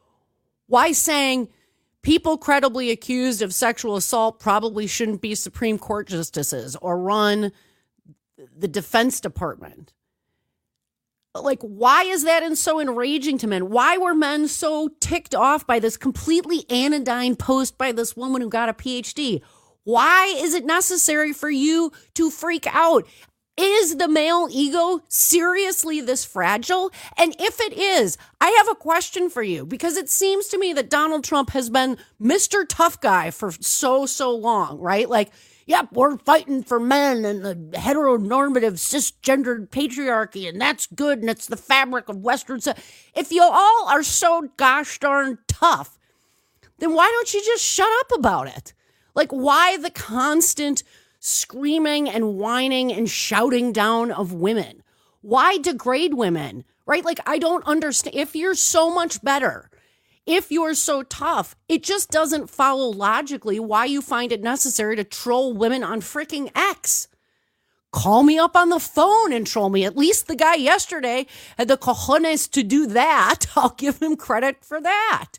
why saying people credibly accused of sexual assault probably shouldn't be Supreme Court justices or run the Defense Department. Like, why is that in so enraging to men? Why were men so ticked off by this completely anodyne post by this woman who got a P H D? Why is it necessary for you to freak out? Is the male ego seriously this fragile? And if it is, I have a question for you, because it seems to me that Donald Trump has been Mister Tough Guy for so, so long, right? Like, yep, we're fighting for men and the heteronormative cisgendered patriarchy, and that's good, and it's the fabric of Western. So if you all are so gosh darn tough, then why don't you just shut up about it? Like, why the constant screaming and whining and shouting down of women? Why degrade women, right? Like, I don't understand. If you're so much better, if you're so tough, it just doesn't follow logically why you find it necessary to troll women on freaking X. Call me up on the phone and troll me. At least the guy yesterday had the cojones to do that. I'll give him credit for that.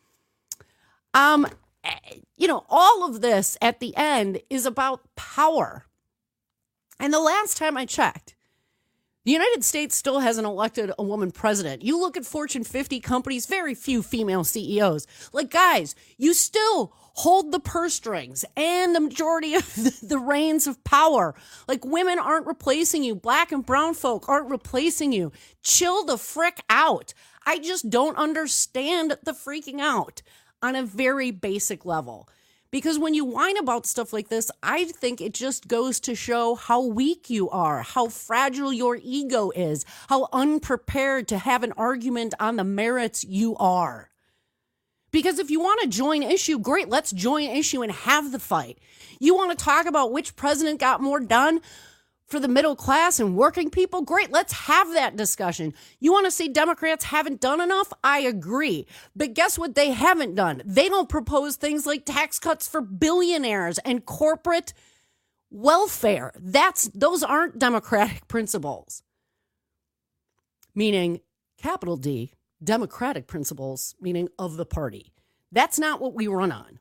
Um, you know, all of this at the end is about power. And the last time I checked, the United States still hasn't elected a woman president. You look at Fortune fifty companies, very few female C E Os. Like, guys, you still hold the purse strings and the majority of the, the reins of power. Like, women aren't replacing you. Black and brown folk aren't replacing you. Chill the frick out. I just don't understand the freaking out on a very basic level. Because when you whine about stuff like this, I think it just goes to show how weak you are, how fragile your ego is, how unprepared to have an argument on the merits you are. Because if you want to join issue, great, let's join issue and have the fight. You want to talk about which president got more done for the middle class and working people? Great, let's have that discussion. You want to say Democrats haven't done enough? I agree. But guess what they haven't done? They don't propose things like tax cuts for billionaires and corporate welfare. That's those aren't democratic principles. Meaning, capital D, democratic principles, meaning of the party. That's not what we run on.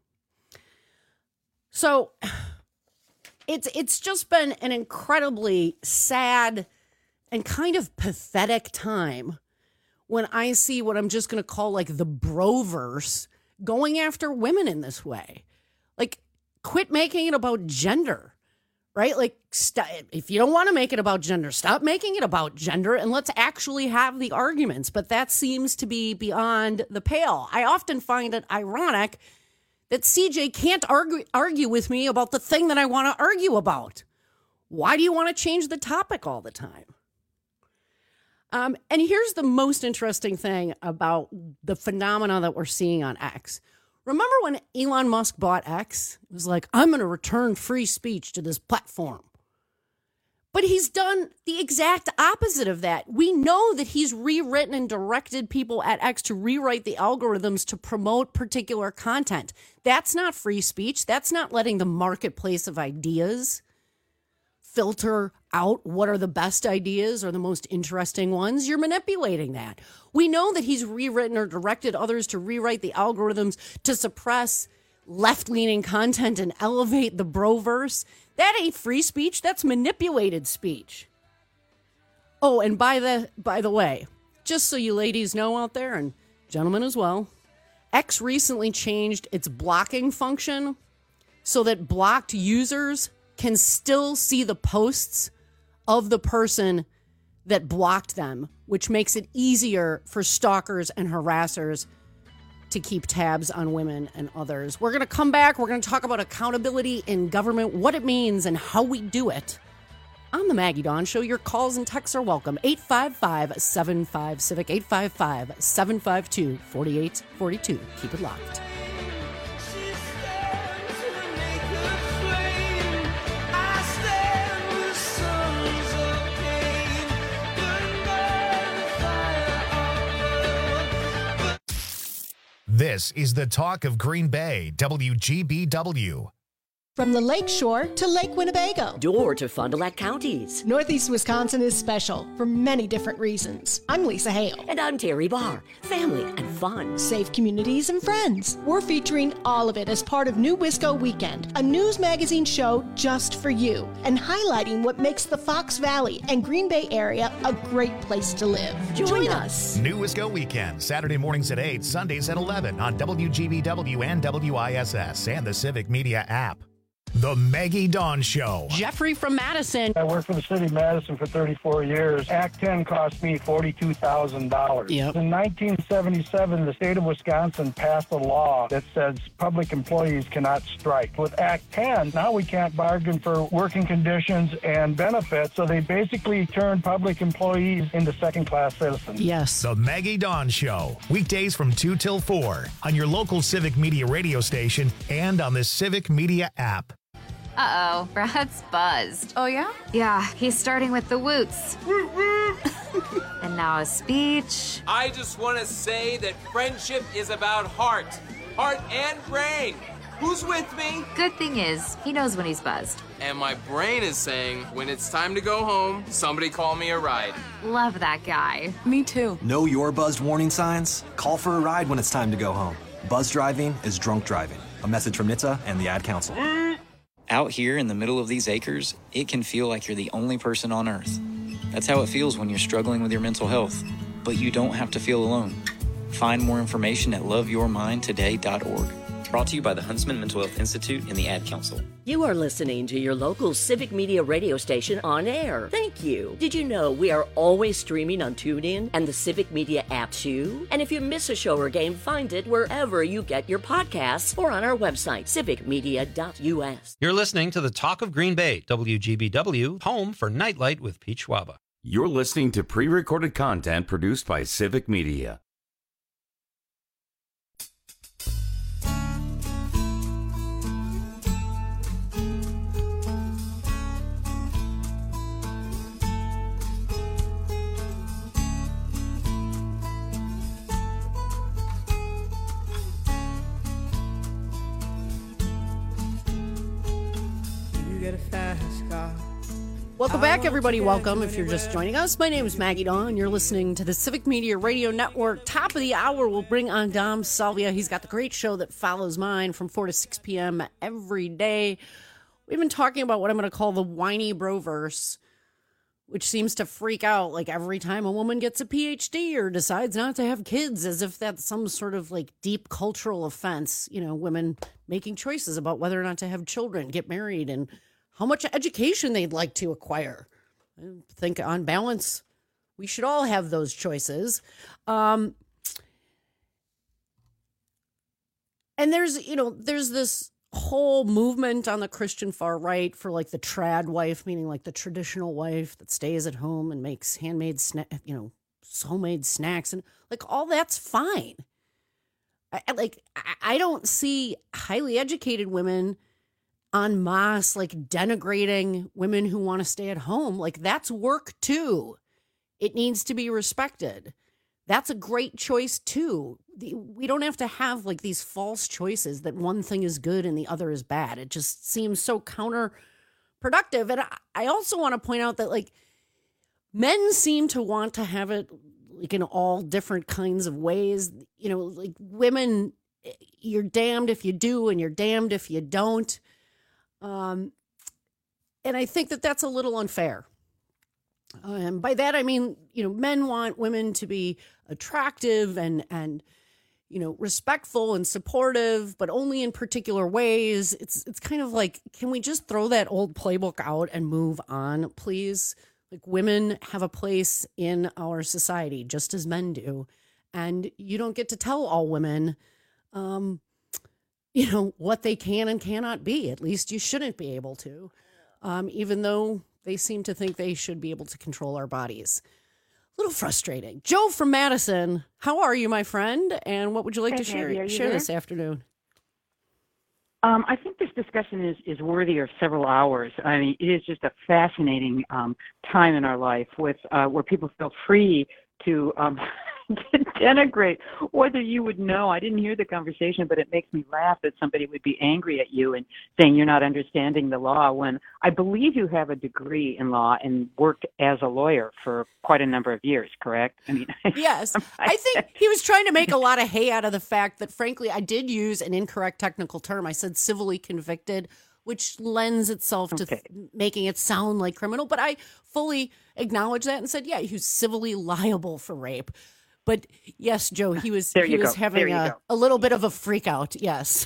So It's it's just been an incredibly sad and kind of pathetic time when I see what I'm just going to call like the broverse going after women in this way. Like, quit making it about gender, right? Like, st- if you don't want to make it about gender, stop making it about gender and let's actually have the arguments. But that seems to be beyond the pale. I often find it ironic that C J can't argue, argue with me about the thing that I want to argue about. Why do you want to change the topic all the time? Um, and here's the most interesting thing about the phenomena that we're seeing on X. Remember when Elon Musk bought X? It was like, I'm going to return free speech to this platform. But he's done the exact opposite of that. We know that he's rewritten and directed people at X to rewrite the algorithms to promote particular content. That's not free speech. That's not letting the marketplace of ideas filter out what are the best ideas or the most interesting ones. You're manipulating that. We know that he's rewritten or directed others to rewrite the algorithms to suppress left-leaning content and elevate the broverse. That ain't free speech. That's manipulated speech. Oh, and by the by the way, just so you ladies know out there, and gentlemen as well, X recently changed its blocking function so that blocked users can still see the posts of the person that blocked them, which makes it easier for stalkers and harassers to keep tabs on women and others. We're going to come back. We're going to talk about accountability in government, what it means, and how we do it. On the Maggie Dawn Show, your calls and texts are welcome. eight five five, seven five, civic, eight five five, seven five two, four eight four two. Keep it locked. This is the talk of Green Bay, W G B W. From the Lake Shore to Lake Winnebago. Door to Fond du Lac counties. Northeast Wisconsin is special for many different reasons. I'm Lisa Hale. And I'm Terry Barr. Family and fun. Safe communities and friends. We're featuring all of it as part of New Wisco Weekend, a news magazine show just for you, and highlighting what makes the Fox Valley and Green Bay area a great place to live. Join, Join us. us. New Wisco Weekend, Saturday mornings at eight, Sundays at eleven on W G B W and W I S S and the Civic Media app. The Maggie Dawn Show. Jeffrey from Madison. I worked for the city of Madison for thirty-four years. Act ten cost me forty-two thousand dollars. Yep. In nineteen seventy-seven, the state of Wisconsin passed a law that says public employees cannot strike. With Act ten, now we can't bargain for working conditions and benefits, so they basically turned public employees into second-class citizens. Yes. The Maggie Dawn Show. Weekdays from two till four on your local Civic Media radio station and on the Civic Media app. Uh-oh, Brad's buzzed. Oh, yeah? Yeah, he's starting with the woots. And now a speech. I just want to say that friendship is about heart. Heart and brain. Who's with me? Good thing is, he knows when he's buzzed. And my brain is saying, when it's time to go home, somebody call me a ride. Love that guy. Me too. Know your buzzed warning signs? Call for a ride when it's time to go home. Buzz driving is drunk driving. A message from N H T S A and the Ad Council. Out here in the middle of these acres, it can feel like you're the only person on Earth. That's how it feels when you're struggling with your mental health. But you don't have to feel alone. Find more information at love your mind today dot org. Brought to you by the Huntsman Mental Health Institute and the Ad Council. You are listening to your local Civic Media radio station on air. Thank you. Did you know we are always streaming on TuneIn and the Civic Media app too? And if you miss a show or game, find it wherever you get your podcasts or on our website, civic media dot U S. You're listening to the Talk of Green Bay, W G B W, home for Nightlight with Pete Schwaba. You're listening to pre-recorded content produced by Civic Media. Welcome back, everybody. Welcome. If you're just joining us, my name is Maggie Dawn. You're listening to the Civic Media Radio Network. Top of the hour, we'll bring on Dom Salvia. He's got the great show that follows mine from four to six p.m. every day. We've been talking about what I'm going to call the whiny broverse, which seems to freak out like every time a woman gets a P H D or decides not to have kids, as if that's some sort of like deep cultural offense. You know, women making choices about whether or not to have children, get married, and how much education they'd like to acquire. I think on balance, we should all have those choices. Um, and there's, you know, there's this whole movement on the Christian far right for like the trad wife, meaning like the traditional wife that stays at home and makes handmade, sna- you know, homemade snacks, and like all that's fine. I, like I don't see highly educated women en masse like denigrating women who want to stay at home. Like that's work too. It needs to be respected. That's a great choice too. The, we don't have to have like these false choices that one thing is good and the other is bad. It just seems so counterproductive. And I, I also want to point out that like men seem to want to have it like in all different kinds of ways. You know, like women, you're damned if you do and you're damned if you don't. Um, and I think that that's a little unfair. Uh, and by that, I mean, you know, men want women to be attractive and, and, you know, respectful and supportive, but only in particular ways. It's, it's kind of like, can we just throw that old playbook out and move on, please? Like women have a place in our society, just as men do. And you don't get to tell all women, um, you know, what they can and cannot be. At least you shouldn't be able to, um, even though they seem to think they should be able to control our bodies. A little frustrating. Joe from Madison, how are you, my friend? And what would you like hey, to share, Maggie, share there? this afternoon? Um, I think this discussion is, is worthy of several hours. I mean, it is just a fascinating um, time in our life with uh, where people feel free to um, to denigrate, whether you would know. I didn't hear the conversation, but it makes me laugh that somebody would be angry at you and saying you're not understanding the law when I believe you have a degree in law and worked as a lawyer for quite a number of years, correct? I mean, yes. I think he was trying to make a lot of hay out of the fact that, frankly, I did use an incorrect technical term. I said civilly convicted, which lends itself to okay. th- making it sound like criminal. But I fully acknowledged that and said, yeah, he was civilly liable for rape. But yes, Joe, he was there he you was go. having a, a little bit of a freak out. Yes.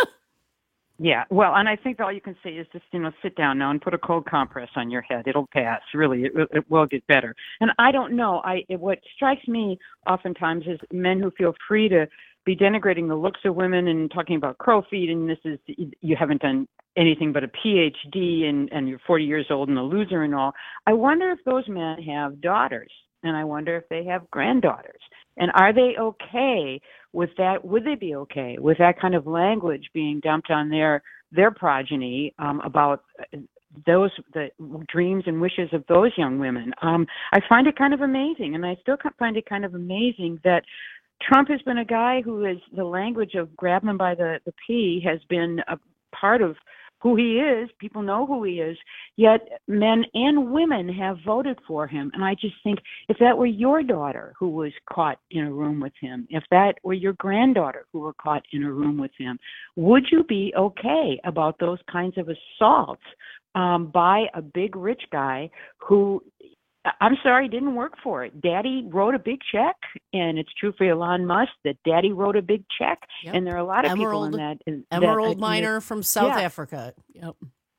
Yeah, well, and I think all you can say is just, you know, sit down now and put a cold compress on your head. It'll pass. Really, it, it will get better. And I don't know. I it, what strikes me oftentimes is men who feel free to be denigrating the looks of women and talking about crow feet, and this is, you haven't done anything but a P H D and, and you're forty years old and a loser and all. I wonder if those men have daughters, and I wonder if they have granddaughters. And are they okay with that? Would they be okay with that kind of language being dumped on their their progeny um, about those the dreams and wishes of those young women? Um, I find it kind of amazing, and I still find it kind of amazing that Trump has been a guy who is the language of grab him by the, the pee has been a part of who he is. People know who he is, yet men and women have voted for him. And I just think if that were your daughter who was caught in a room with him, if that were your granddaughter who were caught in a room with him, would you be okay about those kinds of assaults um, by a big rich guy who, I'm sorry, didn't work for it? Daddy wrote a big check, and it's true for Elon Musk that Daddy wrote a big check, yep. and there are a lot of Emerald, people in that. In, Emerald that, miner in from South yeah. Africa. Yep.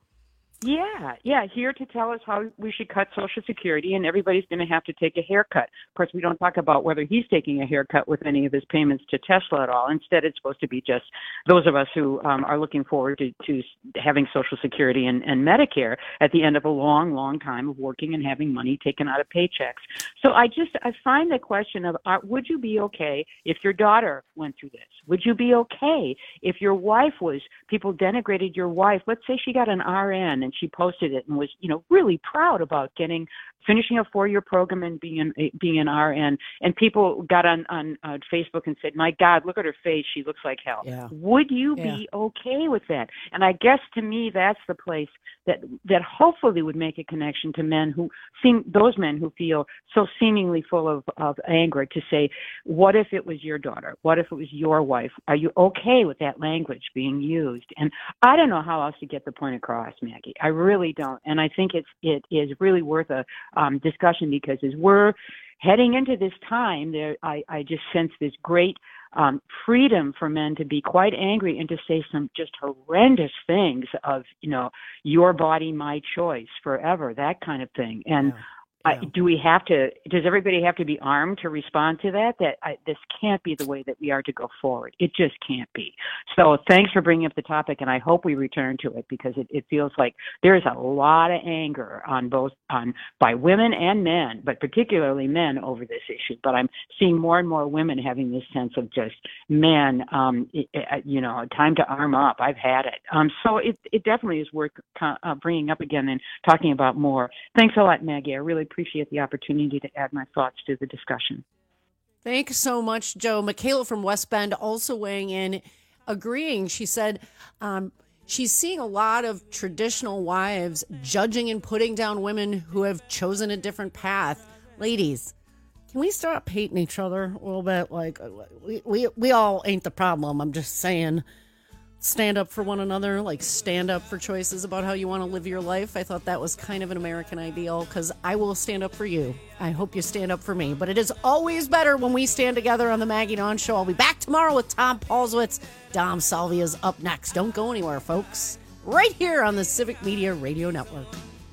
Yeah, yeah, here to tell us how we should cut Social Security, and everybody's going to have to take a haircut. Of course, we don't talk about whether he's taking a haircut with any of his payments to Tesla at all. Instead, it's supposed to be just those of us who um, are looking forward to, to having Social Security and, and Medicare at the end of a long, long time of working and having money taken out of paychecks. So I just, I find the question of, uh, would you be okay if your daughter went through this? Would you be okay if your wife was, people denigrated your wife? Let's say she got an R N and she posted it and was, you know, really proud about getting, finishing a four-year program and being an, being an R N. And people got on, on uh, Facebook and said, my God, look at her face. She looks like hell. Yeah. Would you yeah. be okay with that? And I guess to me, that's the place that, that hopefully would make a connection to men who seem, those men who feel so seemingly full of, of anger to say, what if it was your daughter? What if it was your wife? Are you okay with that language being used? And I don't know how else to get the point across, Maggie. I really don't. And I think it's, it is really worth a um, discussion, because as we're heading into this time, there, I, I just sense this great um, freedom for men to be quite angry and to say some just horrendous things of, you know, your body, my choice forever, that kind of thing. And yeah. Uh, do we have to, does everybody have to be armed to respond to that? That I, this can't be the way that we are to go forward. It just can't be. So thanks for bringing up the topic, and I hope we return to it, because it, it feels like there is a lot of anger on both, on by women and men, but particularly men over this issue. But I'm seeing more and more women having this sense of just, man, um, it, it, you know, time to arm up. I've had it. Um, so it, it definitely is worth uh, bringing up again and talking about more. Thanks a lot, Maggie. I really appreciate the opportunity to add my thoughts to the discussion. Thanks so much, Joe. Michaela from West Bend also weighing in, agreeing. She said um, she's seeing a lot of traditional wives judging and putting down women who have chosen a different path. Ladies, can we start hating each other a little bit? Like, we, we, we all ain't the problem. I'm just saying, stand up for one another, like stand up for choices about how you want to live your life. I thought that was kind of an American ideal, because I will stand up for you. I hope you stand up for me. But it is always better when we stand together on the Maggie Dawn Show. I'll be back tomorrow with Tom Paulswitz. Dom Salvia's up next. Don't go anywhere, folks. Right here on the Civic Media Radio Network.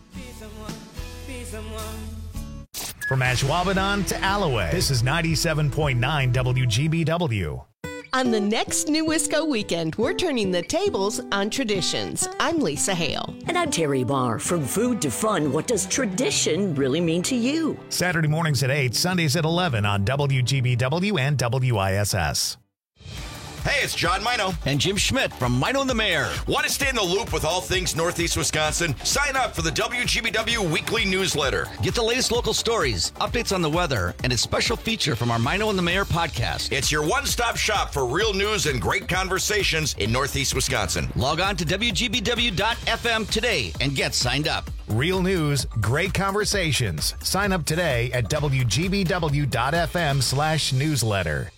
From Ashwaubenon to Alloway, this is ninety-seven point nine W G B W. On the next New Wisco weekend, we're turning the tables on traditions. I'm Lisa Hale. And I'm Terry Barr. From food to fun, what does tradition really mean to you? Saturday mornings at eight, Sundays at eleven on W G B W and W I S S. Hey, it's John Mino. And Jim Schmidt from Mino and the Mayor. Want to stay in the loop with all things Northeast Wisconsin? Sign up for the W G B W weekly newsletter. Get the latest local stories, updates on the weather, and a special feature from our Mino and the Mayor podcast. It's your one-stop shop for real news and great conversations in Northeast Wisconsin. Log on to W G B W dot F M today and get signed up. Real news, great conversations. Sign up today at W G B W dot F M slash newsletter.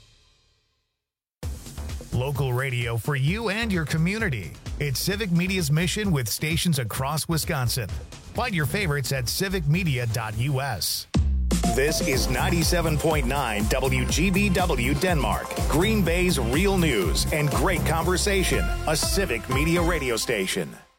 Local radio for you and your community. It's Civic Media's mission with stations across Wisconsin. Find your favorites at civic media dot U S. This is ninety-seven point nine W G B W Denmark, Green Bay's real news and great conversation, a Civic Media radio station.